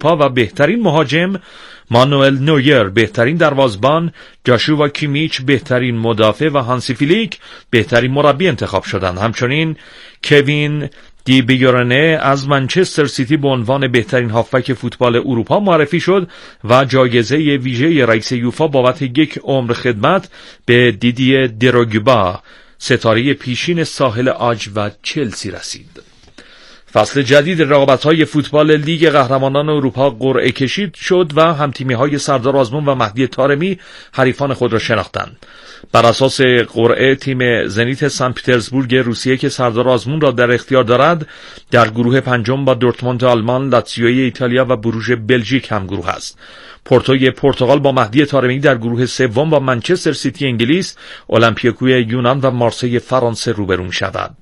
اروپا و بهترین مهاجم، مانوئل نویر بهترین دروازه‌بان، جاشوا کیمیچ بهترین مدافع و هانسی فلیک بهترین مربی انتخاب شدند. همچنین کوین دی بیورنه از منچستر سیتی به عنوان بهترین هافبک فوتبال اروپا معرفی شد و جایزه ویژه رئیس یوفا بابت 1 عمر خدمت به دیدی دروگبا، ستاره پیشین ساحل عاج و چلسی رسید. فصل جدید رقابت‌های فوتبال لیگ قهرمانان اروپا قرعه کشی شد و همتیمی‌های سردار آزمون و مهدی طارمی حریفان خود را شناختند. بر اساس قرعه تیم زنیت سن پترزبورگ روسیه که سردار آزمون را در اختیار دارد در گروه پنجم با دورتموند آلمان، لاتزیوی ایتالیا و بروژ بلژیک هم گروه است. پورتوی پرتغال با مهدی طارمی در گروه سوم با منچستر سیتی انگلیس، اولمپیاکوی یونان و مارسی فرانسه روبرو می‌شود.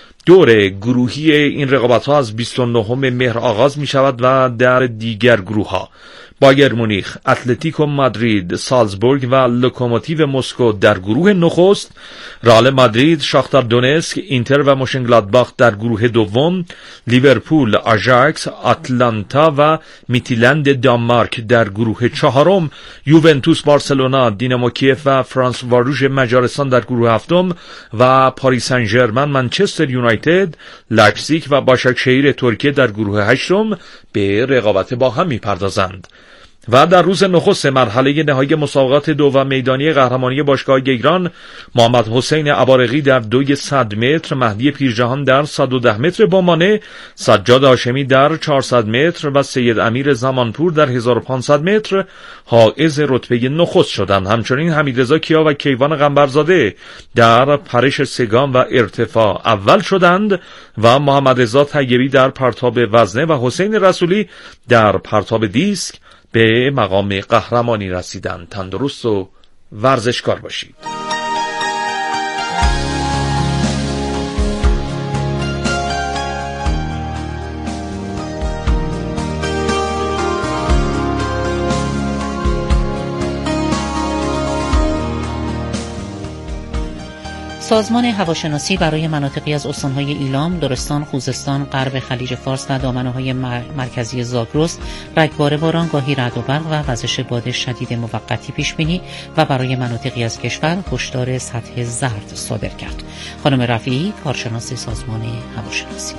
دور گروهی این رقابت‌ها از 29 مهر آغاز می‌شود و در دیگر گروه‌ها بایر مونیخ، اتلتیکو مادرید، سالزبورگ و لوکوموتیو مسکو در گروه نخست، رئال مادرید، شاختار دونتسک، اینتر و موشنگلادباخ در گروه دوم، لیورپول، آژاکس، آتلانتا و میتیلند دانمارک در گروه چهارم، یوونتوس، بارسلونا، دینامو کیف و فرانس واروژ مجارستان در گروه هفتم و پاریس سن ژرمن، منچستر یونایتد، لایپزیگ و باشاکشهیر ترکیه در گروه هشتم به رقابت با هم می‌پردازند. و در روز نخست مرحله نهایی مسابقات دو و میدانی قهرمانی باشگاه گیگران، محمد حسین عبارقی در 200 متر، مهدی پیرجهان در 110 متر با مانع، سجاد هاشمی در 400 متر و سید امیر زمانپور در 1500 متر حائز رتبه نخست شدند. همچنین حمیدرضا کیا و کیوان قنبرزاده در پرش سگام و ارتفاع اول شدند و محمد رضا طیبی در پرتاب وزنه و حسین رسولی در پرتاب دیسک به مقام قهرمانی رسیدند. تندرست و ورزشکار باشید. سازمان هواشناسی برای مناطقی از استان‌های ایلام، لرستان، خوزستان، غرب خلیج فارس و دامنه‌های مرکزی زاگرس رگبار باران، گاهی رعد و برق و وزش باد شدید موقتی پیش بینی و برای مناطقی از کشور هشدار سطح زرد صادر کرد. خانم رفیعی، کارشناس سازمان هواشناسی: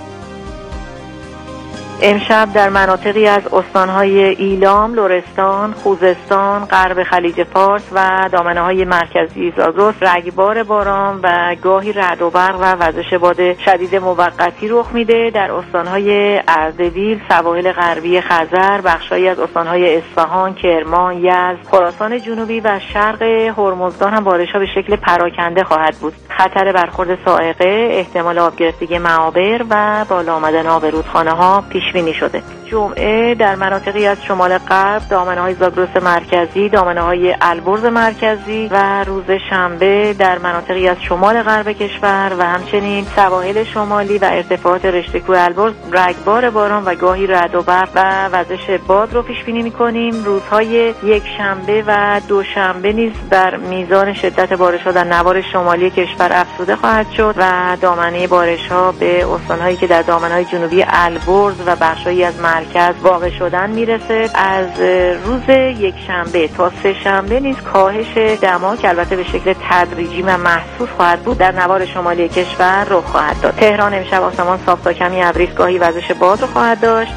امشب در مناطقی از استان‌های ایلام، لرستان، خوزستان، غرب خلیج فارس و دامنه‌های مرکزی زاگرس رگبار باران و گاهی رعد و برق و وزش باد شدید موقتی رخ میده. در استان‌های اردبیل، سواحل غربی خزر، بخشایی از استان‌های اصفهان، کرمان، یزد، خراسان جنوبی و شرق هرمزگان هم بارش‌ها به شکل پراکنده خواهد بود. خطر برخورد صاعقه، احتمال آب گرفتگی معابر و بالا آمدن آب رودخانه‌ها پیش بینی شده. جمعه در مناطقی از شمال غرب، دامنه‌های زاگرس مرکزی، دامنه‌های البرز مرکزی و روز شنبه در مناطقی از شمال غرب کشور و همچنین سواحل شمالی و ارتفاعات رشته کوه البرز رگبار باران و گاهی رعد و برق و وزش باد رو پیش بینی می‌کنیم. روزهای یک شنبه و دوشنبه نیز بر میزان شدت بارش‌ها در نوار شمالی کشور افزوده خواهد شد و دامنه بارش‌ها به استان‌هایی که در دامنه‌های جنوبی البرز و بخشایی از مرکز واقع شدن میرسه. از روز یک شنبه تا سه شنبه نیز کاهش دما که البته به شکل تدریجی و محسوس خواهد بود در نوار شمالی کشور رخ خواهد داد. تهران امشب آسمان صاف تا کمی ابری، گاهی وزش باد رو خواهد داشت.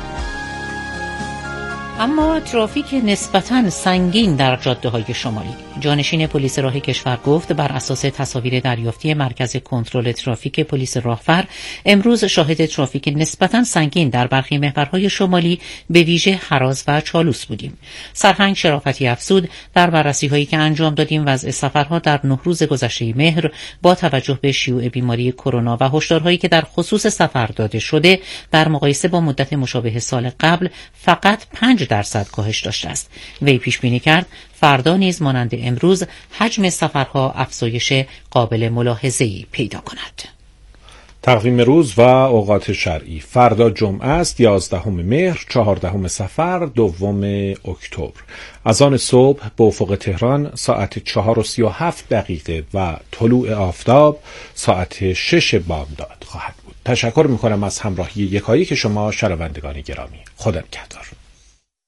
اما ترافیک نسبتاً سنگین در جاده‌های شمالی. جانشین پلیس راه کشور گفت بر اساس تصاویر دریافتی مرکز کنترل ترافیک پلیس راهور، امروز شاهد ترافیک نسبتاً سنگین در برخی محورهای شمالی به ویژه هراز و چالوس بودیم. سرهنگ شرافتی افزود در بررسی‌هایی که انجام دادیم وضع سفرها در 9 روز گذشته مهر با توجه به شیوع بیماری کرونا و هشدارهایی که در خصوص سفر داده شده در مقایسه با مدت مشابه سال قبل فقط 5% کاهش داشته است. وی پیش بینی کرد فردا نیز مانند امروز حجم سفرها افزایش قابل ملاحظه‌ای پیدا کند. تقویم روز و اوقات شرعی: فردا جمعه است، 11 مهر، 14 صفر، 2 اکتبر. اذان صبح به افق تهران ساعت 4:37 و طلوع آفتاب ساعت 6 بامداد خواهد بود. تشکر می‌کنم از همراهی یکایی که شما شنوندگان گرامی. خدا نگهدار.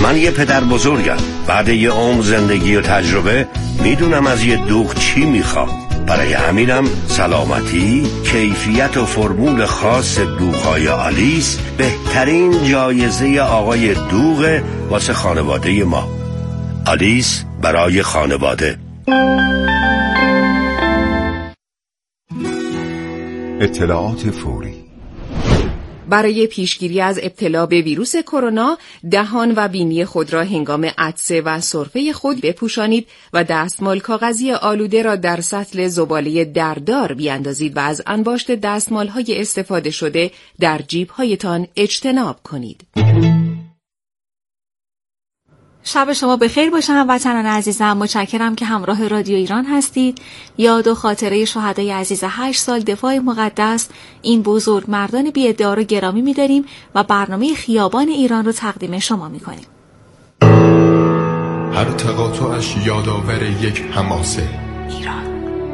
من یه پدر بزرگم. بعد یه عمر زندگی و تجربه میدونم از یه دوغ چی میخوام. برای همینم سلامتی، کیفیت و فرمول خاص دوغ‌های آلیس بهترین جایزه آقای دوغ واسه خانواده ما. آلیس برای خانواده. اطلاعات فوری. برای پیشگیری از ابتلا به ویروس کرونا، دهان و بینی خود را هنگام عطسه و سرفه خود بپوشانید و دستمال کاغذی آلوده را در سطل زباله دردار بیاندازید و از انباشت دستمال‌های استفاده شده در جیب‌هایتان اجتناب کنید. شب شما بخیر باشه هموطنان عزیزم. متشکرم که همراه رادیو ایران هستید. یاد و خاطره شهدای عزیز 8 سال دفاع مقدس، این بزرگ مردان بی‌ادعا رو گرامی می‌داریم و برنامه خیابان ایران رو تقدیم شما می‌کنیم. هر تقاطعش یادآور یک حماسه. ایران.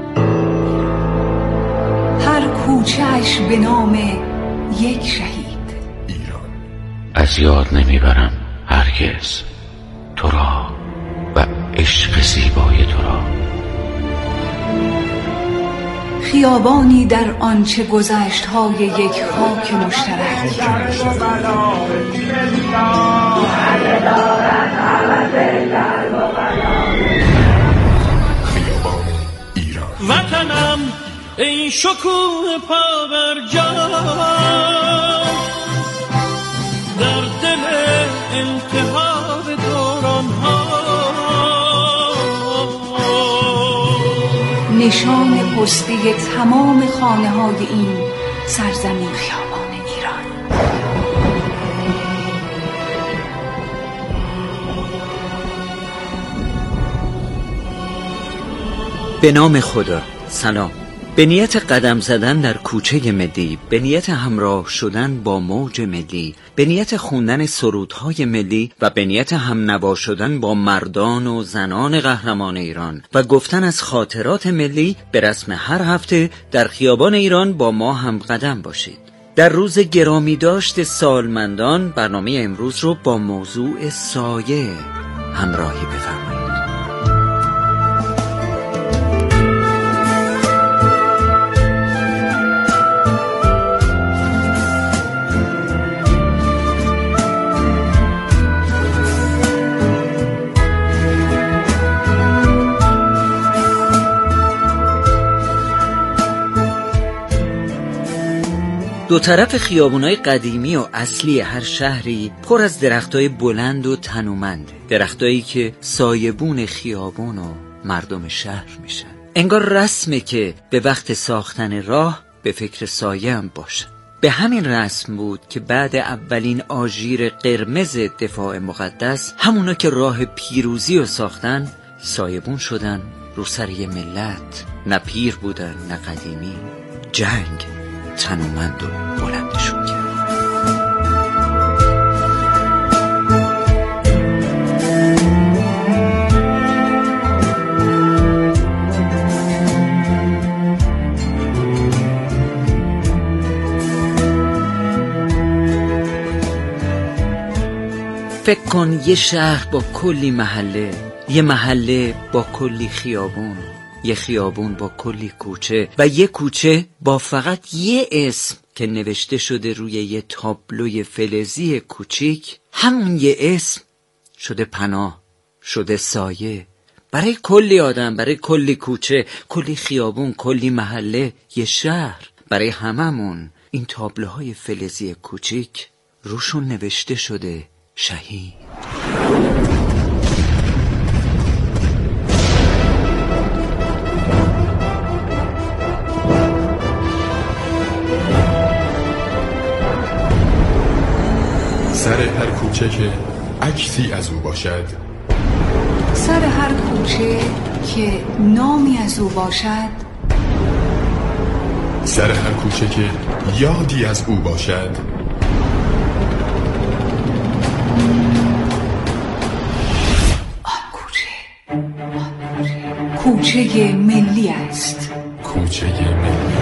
هر کوچه‌اش به نام یک شهید. ایران. از یاد نمیبرم هرگز تو را و عشق زیبای تو را. خیابانی در آنچه گذشت های یک خاک مشترک. خیابان ایران. وطنم ای شکوه پابرجا، در دل التهاب دوران ها، نشان پستی تمام خانه های این سرزمین خیابان ایران. به نام خدا. سلام. به نیت قدم زدن در کوچه ملی، به نیت همراه شدن با موج ملی، به نیت خوندن سرودهای ملی و به نیت همنوا شدن با مردان و زنان قهرمان ایران و گفتن از خاطرات ملی، به رسم هر هفته در خیابان ایران با ما هم قدم باشید. در روز گرامی داشت سالمندان، برنامه امروز رو با موضوع سایه همراهی بفرمایید. دو طرف خیابونای قدیمی و اصلی هر شهری پر از درختای بلند و تنومند، درختایی که سایبون خیابون و مردم شهر میشن. انگار رسمه که به وقت ساختن راه به فکر سایه هم باشن. به همین رسم بود که بعد اولین آژیر قرمز دفاع مقدس، همونا که راه پیروزی رو ساختن سایبون شدن رو سر یه ملت. نه پیر بودن نه قدیمی، جنگ تنومند و بلندشون کرد. فکر کن یه شهر با کلی محله، یه محله با کلی خیابون، یه خیابون با کلی کوچه و یه کوچه با فقط یه اسم که نوشته شده روی یه تابلوی فلزی کوچیک. همون یه اسم شده پناه، شده سایه برای کلی آدم، برای کلی کوچه، کلی خیابون، کلی محله، یه شهر. برای هممون این تابلوهای فلزی کوچیک روشون نوشته شده شهید. سر هر کوچه که عکسی از او باشد، سر هر کوچه که نامی از او باشد، سر هر کوچه که یادی از او باشد، کوچه ملی است. کوچه ملی.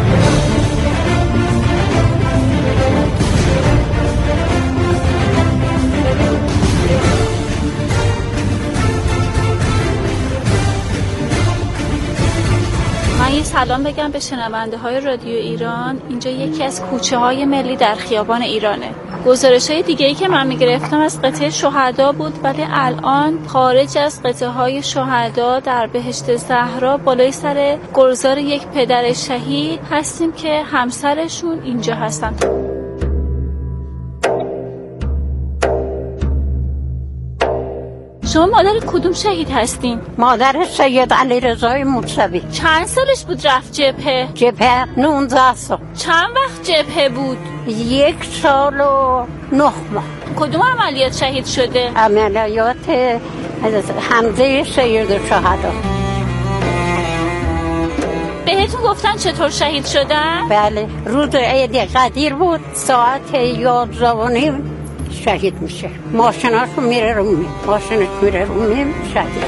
سلام بگم به شنونده های رادیو ایران. اینجا یکی از کوچه های ملی در خیابان ایرانه. گزارش های دیگه‌ای که من میگرفتم از قطعه شهدا بود، ولی الان خارج از قطعه های شهدا در بهشت زهرا بالای سر گلزار یک پدر شهید هستیم که همسرشون اینجا هستن. شما مادر کدوم شهید هستین؟ مادر سید علیرضا موسوی. چند سالش بود رفت جبهه؟ جبهه 19 سال. چند وقت جبهه بود؟ 1 سال و 9 ماه. کدوم عملیات شهید شده؟ عملیات حمزه سید شهدا. بهتون گفتن چطور شهید شدن؟ بله، روز عید قدیر بود، ساعت 11:30 شهید میشه. ماشیناش میره رومی، ماشینش میره رومی، شهید.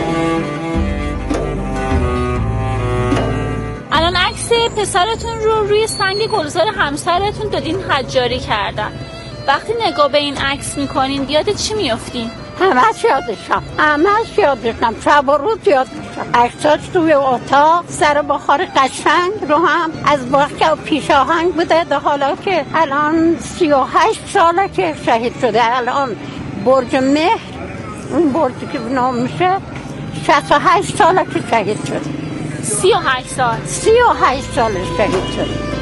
الان عکس پسرتون رو روی سنگ گلزار همسرتون دادین حجاری کردن. وقتی نگاه به این عکس میکنین یاد چی میافتین؟ همش یادشم، شب و روز یادشم. عکساش توی اتاق سر بخار قشنگ رو هم از باغ پیشاهنگ بوده، در حالا که الان 38 ساله که شهید شده. الان برج مهر، اون برجی که نام میشه، 68 ساله که شهید شده. 38 سال 38 سال شهید شده.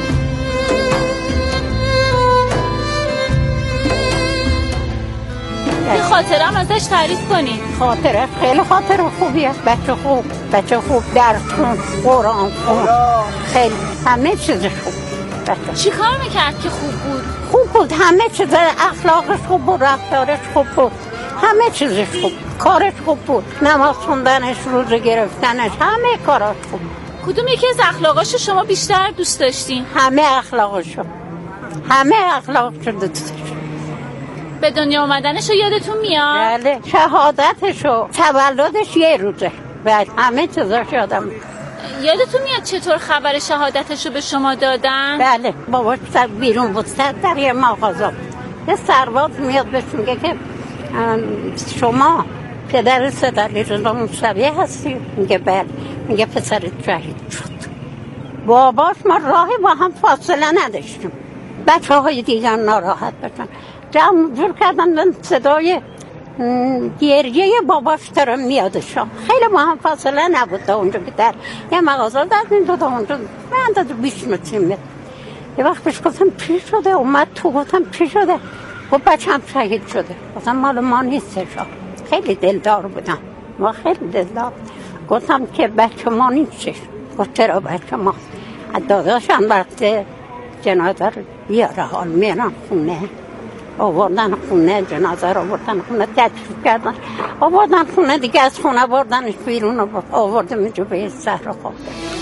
یه خاطره هم ازش تعریف کنید. خاطره خیلی خاطره خوبیه. بچه خوب درس خون، قرآن خون، خیلی همه چیزش خوب. چی کار میکرد که خوب بود؟ خوب بود، همه چیز، اخلاقش خوب بود، رفتارش خوب بود، همه چیزش خوب، کارش خوب بود، نماز خوندنش، روزه گرفتنش، همه کاراش خوب. کدوم یکی از اخلاقاشو شما بیشتر دوست داشتین؟ همه اخلاقشو دوست داشتم. به دنیا آمدنشو یادتون میاد؟ بله، شهادتشو، تولدش 1 روزه. بله، همه چیزاش یادم میاد. یادتون میاد چطور خبر شهادتشو به شما دادن؟ بله، باباش بیرون بود، در یه مغازه. یه سرباز میاد بهش میگه که شما پدر سید علیرضا موسوی هستی؟ میگه بله. میگه پسرت شهید شد. باباش ما راهی با هم فاصله نداشتیم، بچه های دیگر ناراحت بشن، جور کردن صدای گریه باباش تر میادشم. خیلی با هم فاصله نبود. تا اونجا که در یه مغازه دادیم تا اونجا من داد 20 متر میاد. یه وقت بهش گفتم چی شده؟ اومد تو، گفتم چی شده؟ گفت بچه‌م شهید شده. گفتم مال ما نیستش. خیلی دلدار بودم، ما خیلی دلدار. گفتم که بچه ما نیستش. گفت چرا بچه ما؟ داداشم وقت جنازه رو بیاره، حال میرن خونه، آوردن خونه، جنازه رو آوردن خونه، تدفین کردن، آوردن خونه دیگه، از خونه آوردنش بیرون و آوردم اینجا به زهرا خورده.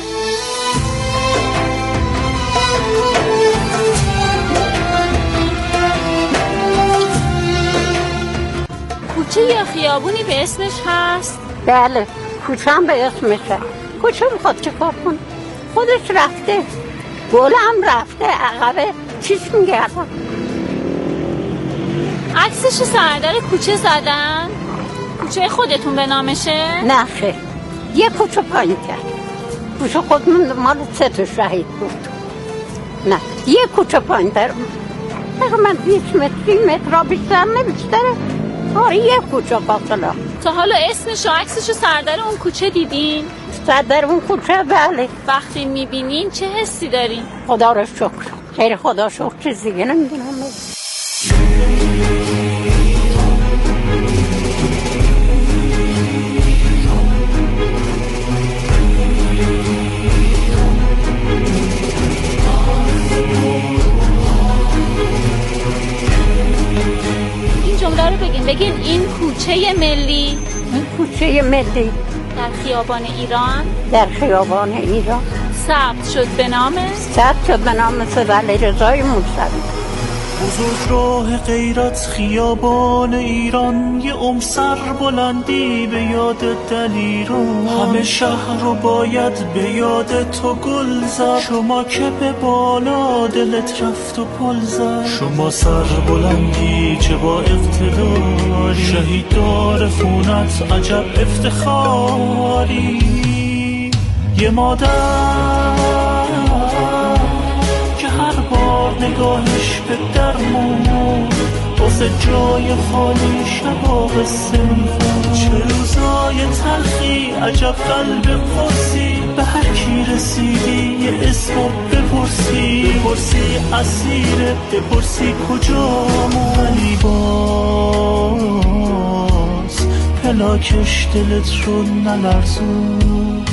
کوچه یا خیابونی به اسمش هست؟ بله، کوچه هم به اسمشه. کوچه میخواد چه کار کنه؟ خودش رفته، گلم رفته عقبه، چیش میگردم. عکسش سردر کوچه زدن؟ کوچه خودتون به نامشه؟ نه خیر، یه کوچه پایین کرد. کوچه خودمون مال 3 تا شهید بود. نه، یه کوچه پایین تر. من 20 متر را بیشتر نمیشتره. آره، یه کوچه فاصله. تا حالا اسمش و عکسش سردر اون کوچه دیدین؟ سردر اون کوچه بله. وقتی میبینین چه حسی دارین؟ خدا رو شکر، خیلی خدا شکر، چیز دیگه نمیدونم. این جمله رو بگین این کوچه ملی، این کوچه ملی در خیابان ایران، در خیابان ایران ثبت شد به نام سید علیرضا موسوی. بزرگ راه غیرت خیابان ایران، یه عمر سر بلندی به یاد دلیران، همه شهر رو باید به یاد تو گل زد، شما که به بالا دلت رفت و پل زد، شما سر بلندی چه با اقتداری، شهیددار خونت عجب افتخاری، یه مادر بار نگاهش به در موند، واسه جای خالی شبا قصه میخوند. چه روزای تلخی عجب قلب قرصی، به هر کی رسیدی یه اسمو بپرسی اسیره، بپرسی کجامون. ولی باز پلاکش دلت رو نلرزود.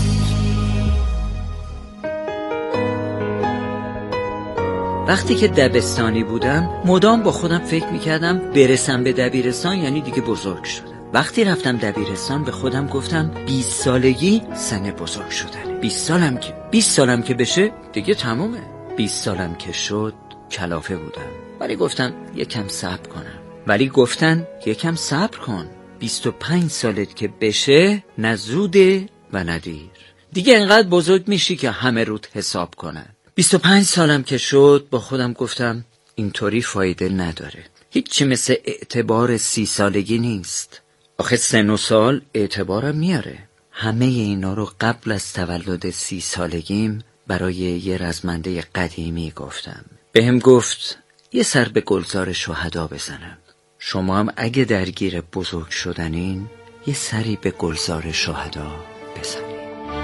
وقتی که دبستانی بودم مدام با خودم فکر میکردم برسم به دبیرستان یعنی دیگه بزرگ شدم. وقتی رفتم دبیرستان به خودم گفتم 20 سالگی سن بزرگ شدنه. 20 سالم که بشه دیگه تمومه. 20 سالم که شد کلافه بودم، ولی گفتم یکم صبر کنم. ولی گفتن یکم صبر کن، 25 سالت که بشه نه زوده و نه دیر، دیگه انقدر بزرگ میشی که همه روت حساب کنن. 25 سالم که شد با خودم گفتم اینطوری فایده نداره، هیچی مثل اعتبار 30 سالگی نیست. آخه سن و سال اعتبارم میاره. همه اینا رو قبل از تولد 30 سالگیم برای یه رزمنده قدیمی گفتم. بهم گفت یه سر به گلزار شهدا بزنم. شما هم اگه درگیر بزرگ شدنین یه سری به گلزار شهدا بزنید.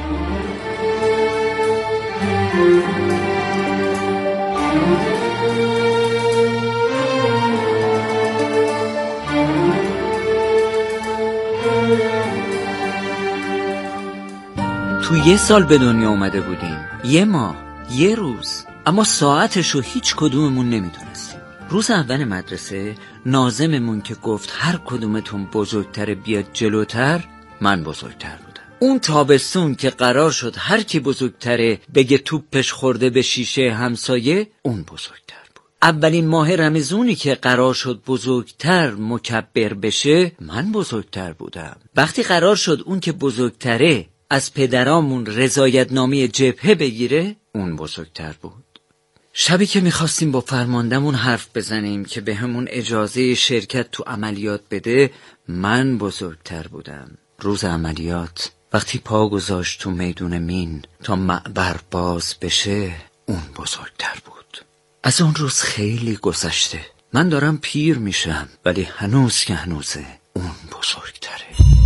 تو یه سال به دنیا اومده بودیم، یه ماه، یه روز، اما ساعتشو هیچ کدوممون نمیدونستیم. روز اول مدرسه ناظممون که گفت هر کدومتون بزرگتر بیاد جلوتر، من بزرگتر بودم. اون تابستون که قرار شد هر کی بزرگتره بگه توپش خورده به شیشه همسایه، اون بزرگتر بود. اولین ماه رمضونی که قرار شد بزرگتر مکبر بشه، من بزرگتر بودم. وقتی قرار شد اون که بزرگتره از پدرامون رضایتنامه جبهه بگیره، اون بزرگتر بود. شبی که میخواستیم با فرماندمون حرف بزنیم که به همون اجازه شرکت تو عملیات بده، من بزرگتر بودم. روز عملیات وقتی پا گذاشت تو میدون مین تا معبر باز بشه، اون بزرگتر بود. از اون روز خیلی گذشته، من دارم پیر میشم، ولی هنوز که هنوزه اون بزرگتره.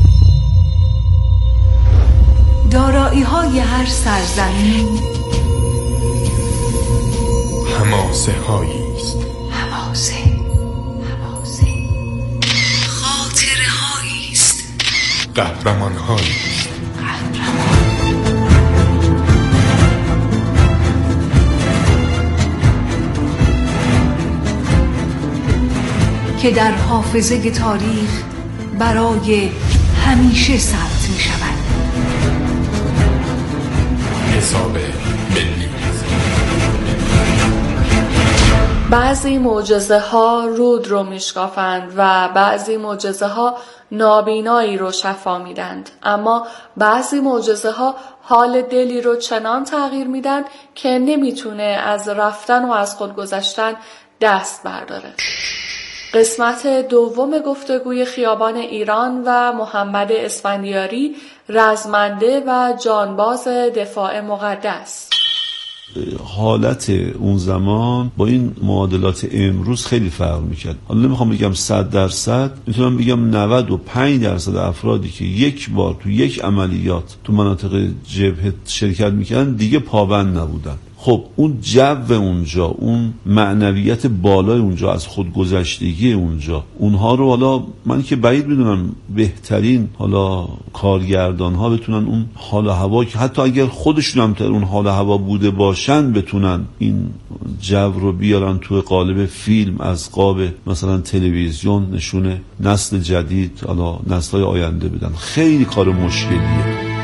دارایی های هر سرزمین حماسه هایی است. حماسه خاطره هایی است. قهرمان هایی است. که در حافظه تاریخ برای همیشه ثبت می شود. حساب ملی. بعضی معجزه ها رود رو میشکافند و بعضی معجزه ها نابینایی رو شفا میدند، اما بعضی معجزه ها حال دلی رو چنان تغییر میدن که نمیتونه از رفتن و از خود گذشتن دست برداره. قسمت دوم گفتگوی خیابان ایران و محمد اسفندیاری، رزمنده و جانباز دفاع مقدس. حالت اون زمان با این معادلات امروز خیلی فرق میکرد. حالا نمیخوام بگم 100%، میتونم بگم 95% افرادی که یک بار تو یک عملیات تو مناطق جبهه شرکت میکردن دیگه پابند نبودن. خب اون جو اونجا، اون معنویت بالای اونجا، از خودگذشتگی اونجا، اونها رو حالا من که بعید میدونم بهترین حالا کارگردان ها بتونن اون حال و هوا که حتی اگر خودشون هم تر اون حال و هوا بوده باشن بتونن این جو رو بیارن توی قالب فیلم، از قاب مثلا تلویزیون نشونه نسل جدید، حالا نسل‌های آینده بدن. خیلی کار مشکلیه.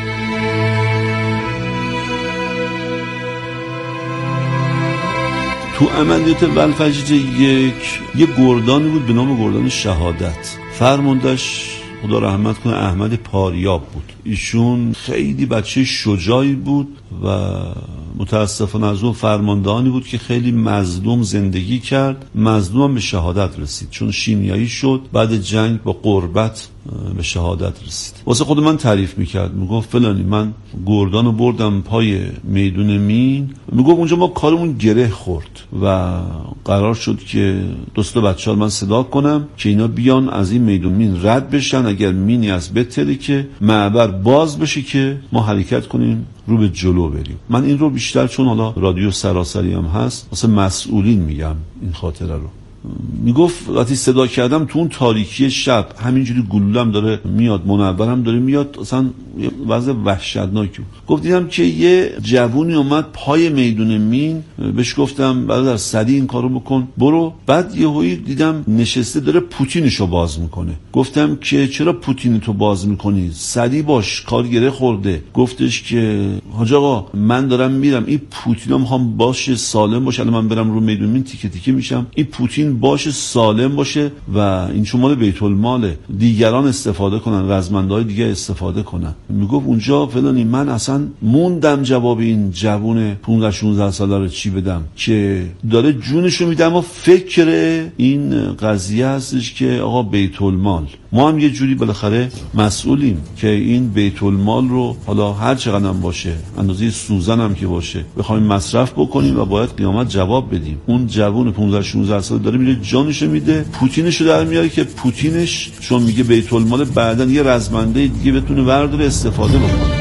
تو عملیات ولفجر یه گردانی بود به نام گردان شهادت. فرماندهش خدا رحمت کنه احمد پاریاب بود. ایشون خیلی بچه شجاعی بود و متاسفانه از اون فرماندهانی بود که خیلی مظلوم زندگی کرد، مظلوم هم به شهادت رسید، چون شیمیایی شد، بعد جنگ با غربت به شهادت رسید. واسه خود من تعریف میکرد، میگفت فلانی من گردانو بردم پای میدون مین، میگفت اونجا ما کارمون گره خورد و قرار شد که دوستا بچه‌ها من صدا کنم که اینا بیان از این میدون مین رد بشن، اگر مینی از بتره که معبر باز بشه که ما حرکت کنیم رو به جلو بریم. من این رو بیشتر چون حالا رادیو سراسری هم هست واسه مسئولین میگم این خاطره رو. میگفت وقتی صدا کردم تو اون تاریکی شب همینجوری گلولم داره میاد، منورم داره میاد، اصلا وضع وحشتناکی. گفت دیدم که یه جوونی اومد پای میدون مین، بهش گفتم برادر سریع این کارو بکن برو. بعد یهویی دیدم نشسته داره پوتینشو باز میکنه. گفتم که چرا پوتینتو باز میکنی؟ سریع باش کار گره خورده. گفتش که حاج آقا من دارم میرم، این پوتینا میخوام باشه سالم باشه، الان من برم رو میدون مین تیکه تیکه میشم، این پوتین باشه سالم باشه و این چون مال بیت الماله، دیگران استفاده کنن، رزمنده‌های دیگه استفاده کنن. میگفت اونجا فلانی من اصلا موندم جواب این جوون 15 16 ساله رو چی بدم که داره جونشو میده، اما فکر این قضیه هستش که آقا بیت المال، ما هم یه جوری بالاخره مسئولیم که این بیت المال رو حالا هر چقدر هم باشه، اندازه سوزن هم که باشه، بخوایم مصرف بکنیم و باید قیامت جواب بدیم. اون جوون 15 16 ساله داره میره جانشو میده، پوتینشو در میاره که پوتینش چون میگه بیت المال بعداً یه رزمنده دیگه بتونه ورداره استفاده بکنه.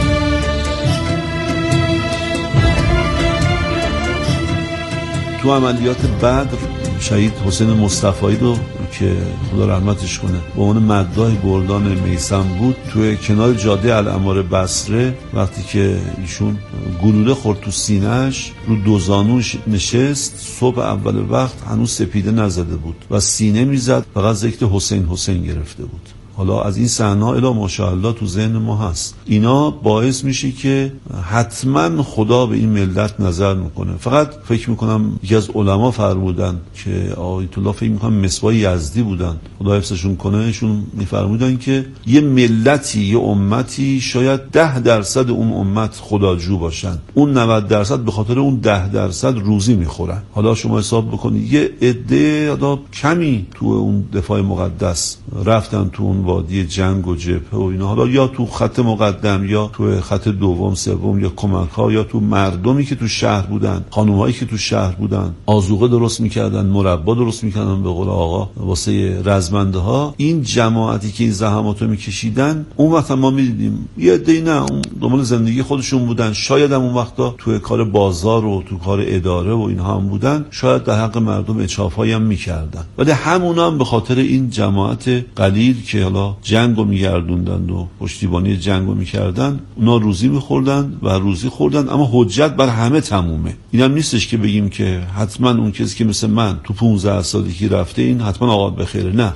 تو عملیات بدر شهید حسین مصطفایی رو که خدا رحمتش کنه به عنوان مداح گردان میثم بود، توی کنار جاده العماره بصره وقتی که ایشون گلوله خورد تو سینه‌اش، رو دو زانوش نشست، صبح اول وقت هنوز سپیده نزده بود و سینه میزد، فقط ذکر حسین حسین گرفته بود. حالا از این صحنه‌ها الی ماشاءالله تو ذهن ما هست. اینا باعث میشه که حتما خدا به این ملت نظر میکنه. فقط فکر میکنم یکی از علما فرمودن که آیت الله فکر میکنم مصباح یزدی بودن، خدا حفظشون کنه، ایشون میفرمودن که یه ملتی، یه امتی شاید 10% اون امت خداجو باشن، اون 90% به خاطر اون 10% روزی میخورن. حالا شما حساب بکنید یه عده حالا کمی تو اون دفاع مقدس رفتن تو اون وادی جنگ و جبهه و اینا، حالا یا تو خط مقدم یا تو خط دوم سوم یا کمک ها یا تو مردمی که تو شهر بودن، خانومایی که تو شهر بودن، آذوقه درست میکردن، مربا درست میکردن به قول آقا واسه رزمنده ها. این جماعتی که این زحماتو میکشیدن، اون وقت ما میدیدیم یه عده نه اون دنبال زندگی خودشون بودن، شاید هم اون وقتا تو کار بازار و تو کار اداره و اینها هم بودن، شاید در حق مردم اچافایی هم میکردن، ولی همونا هم به خاطر این جماعت قلیل که حالا جنگو میگردوندن و پشتیبانی جنگو میکردن، اونا روزی میخوردن و روزی خوردن، اما حجت بر همه تمومه. اینم نیستش که بگیم که حتما اون کسی که مثل من تو 15 سالگی رفته این حتما آقا بخیره، نه.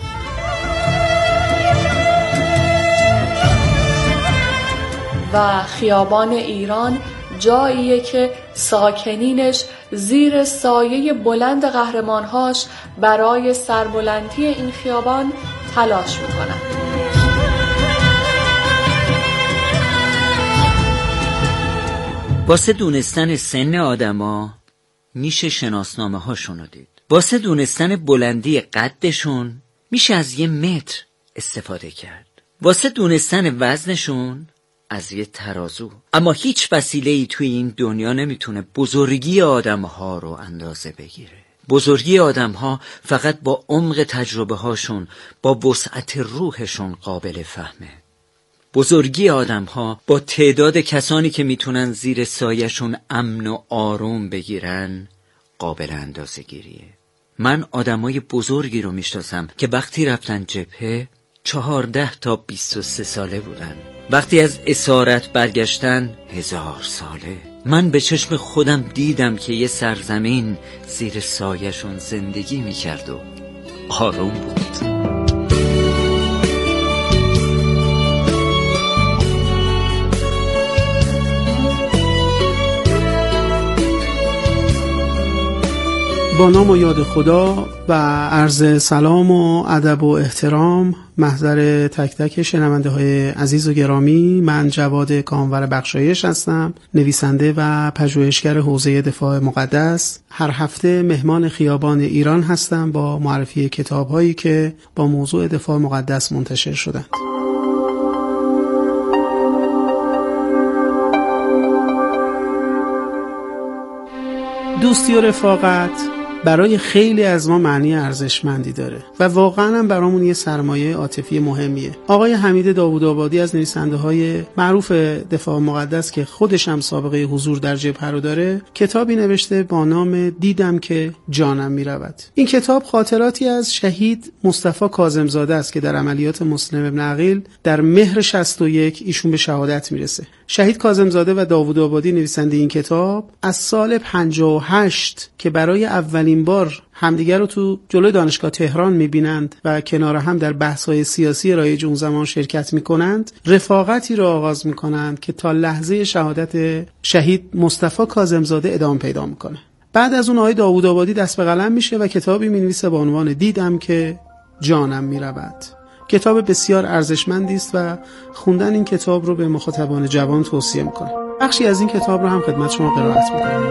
و خیابان ایران جاییه که ساکنینش زیر سایه بلند قهرمانهاش برای سربلندی این خیابان تلاش میکنن. واسه دونستن سن آدما میشه شناسنامه هاشون رو دید. واسه دونستن بلندی قدشون میشه از 1 متر استفاده کرد. واسه دونستن وزنشون از یه ترازو. اما هیچ وسیله‌ای توی این دنیا نمیتونه بزرگی آدم‌ها رو اندازه بگیره. بزرگی آدم‌ها فقط با عمق تجربه هاشون، با وسعت روحشون قابل فهمه. بزرگی آدم‌ها با تعداد کسانی که میتونن زیر سایه‌شون امن و آروم بگیرن قابل اندازه گیریه. من آدمای بزرگی رو میشناسم که وقتی رفتن جبهه 14 تا 23 ساله بودن، وقتی از اسارت برگشتن 1000 ساله. من به چشم خودم دیدم که یه سرزمین زیر سایه‌شون زندگی میکرد و آروم بود. با نام و یاد خدا و عرض سلام و ادب و احترام محضر تک تک شنونده های عزیز و گرامی، من جواد کامور بخشایش هستم، نویسنده و پژوهشگر حوزه دفاع مقدس. هر هفته مهمان خیابان ایران هستم با معرفی کتاب هایی که با موضوع دفاع مقدس منتشر شدند. دوستی و رفاقت برای خیلی از ما معنی ارزشمندی داره و واقعا هم برامون یه سرمایه عاطفی مهمیه. آقای حمید داوودآبادی از نویسنده های معروف دفاع مقدس که خودش هم سابقه حضور در جبهه رو داره، کتابی نوشته با نام دیدم که جانم میرود. این کتاب خاطراتی از شهید مصطفی کاظمزاده است که در عملیات مسلم بن عقیل در مهر 61 ایشون به شهادت میرسه. شهید کاظمزاده و داوودآبادی نویسنده این کتاب از سال 58 که برای اولین بار همدیگر رو تو جلوی دانشگاه تهران میبینند و کنار هم در بحث‌های سیاسی رایج اون زمان شرکت میکنند، رفاقتی رو آغاز میکنند که تا لحظه شهادت شهید مصطفی کاظمزاده ادامه پیدا میکنه. بعد از اون آقای داوودآبادی دست به قلم میشه و کتابی مینویسه با عنوان دیدم که جانم میرود. کتاب بسیار ارزشمندی است و خوندن این کتاب رو به مخاطبان جوان توصیه میکنم. بخشی از این کتاب رو هم خدمت شما قرائت میکنم.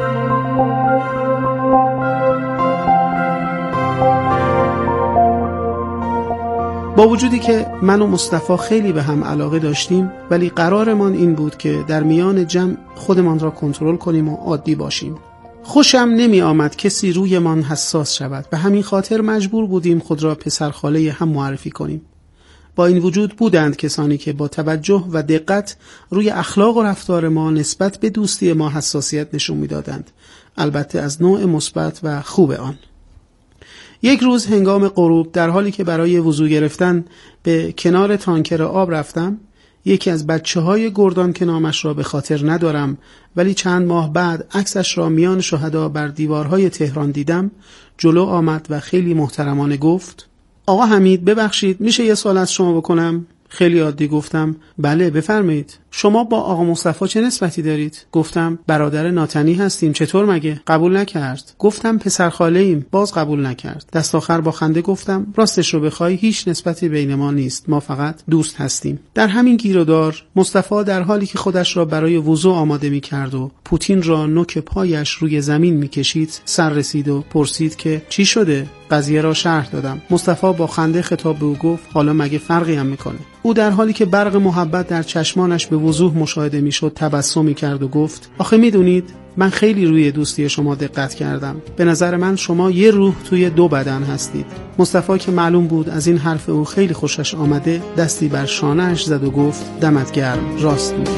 با وجودی که من و مصطفی خیلی به هم علاقه داشتیم، ولی قرارمان این بود که در میان جمع خودمان را کنترل کنیم و عادی باشیم. خوشم نمی آمد کسی روی من حساس شود، به همین خاطر مجبور بودیم خود را پسرخاله هم معرفی کنیم. با این وجود بودند کسانی که با توجه و دقت روی اخلاق و رفتار ما نسبت به دوستی ما حساسیت نشون می‌دادند، البته از نوع مثبت و خوب آن. یک روز هنگام غروب در حالی که برای وضو گرفتن به کنار تانکر آب رفتم، یکی از بچه‌های گردان که نامش را به خاطر ندارم ولی چند ماه بعد عکسش را میان شهدا بر دیوارهای تهران دیدم، جلو آمد و خیلی محترمانه گفت: آقا حمید ببخشید میشه یه سوال از شما بکنم؟ خیلی عادی گفتم بله بفرمایید. شما با آقا مصطفی چه نسبتی دارید؟ گفتم برادر ناتنی هستیم. چطور مگه؟ قبول نکرد. گفتم پسرخاله ایم. باز قبول نکرد. دست آخر با خنده گفتم راستش رو بخوای هیچ نسبتی بین ما نیست، ما فقط دوست هستیم. در همین گیرودار مصطفی در حالی که خودش را برای وضو آماده می‌کرد و پوتین را نوک پایش روی زمین می‌کشید سر رسید و پرسید که چی شده؟ قضیه را شرح دادم. مصطفی با خنده خطاب به او گفت حالا مگه فرقی هم میکنه؟ او در حالی که برق محبت در چشمانش به وضوح مشاهده میشد تبسمی کرد و گفت آخه میدونید من خیلی روی دوستی شما دقت کردم. به نظر من شما یه روح توی دو بدن هستید. مصطفی که معلوم بود از این حرف او خیلی خوشش آمده دستی بر شانه‌اش زد و گفت دمت گرم، راست میگی.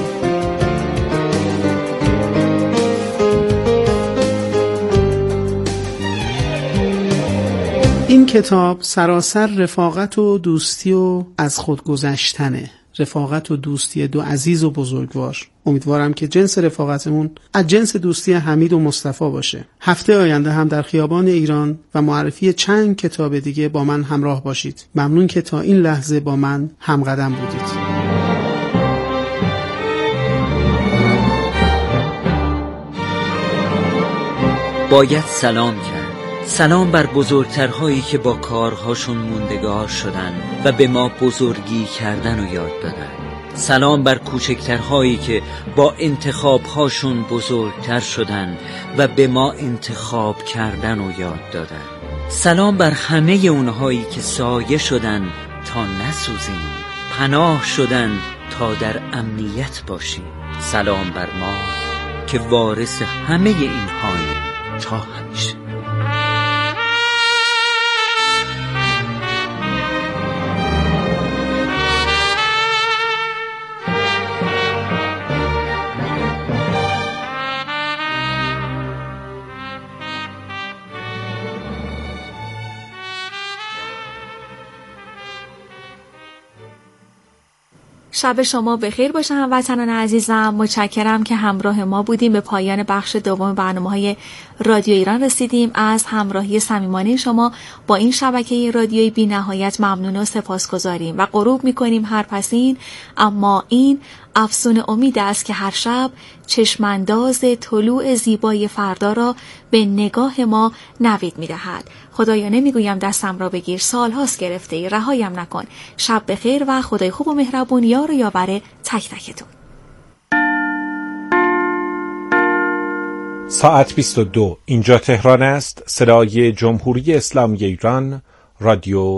این کتاب سراسر رفاقت و دوستی و از خود گذشتنه، رفاقت و دوستی دو عزیز و بزرگوار. امیدوارم که جنس رفاقتمون از جنس دوستی حمید و مصطفی باشه. هفته آینده هم در خیابان ایران و معرفی چند کتاب دیگه با من همراه باشید. ممنون که تا این لحظه با من همقدم بودید. باید سلام کرد. سلام بر بزرگترهایی که با کارهاشون موندگار شدن و به ما بزرگی کردن و یاد دادن. سلام بر کوچکترهایی که با انتخابهاشون بزرگتر شدن و به ما انتخاب کردن و یاد دادن. سلام بر همه اونهایی که سایه شدن تا نسوزیم، پناه شدن تا در امنیت باشیم. سلام بر ما که وارث همه اینهاییم تا همیشه. شب شما بخیر باشه هموطنان عزیزم. متشکرم که همراه ما بودیم. به پایان بخش دوم برنامه‌های رادیو ایران رسیدیم. از همراهی صمیمانه شما با این شبکه رادیویی بی‌نهایت ممنون و سپاسگزاریم و غروب می‌کنیم هر پسین اما این افسون امید است که هر شب چشمانداز طلوع زیبای فردا را به نگاه ما نوید می‌دهد. خدایا نمیگویم دستم را بگیر، سال هاست گرفته، رهایم نکن. شب بخیر و خدای خوب و مهربون یار و یاور تک تکتون. ساعت 22 اینجا تهران است. صدای جمهوری اسلامی ایران، رادیو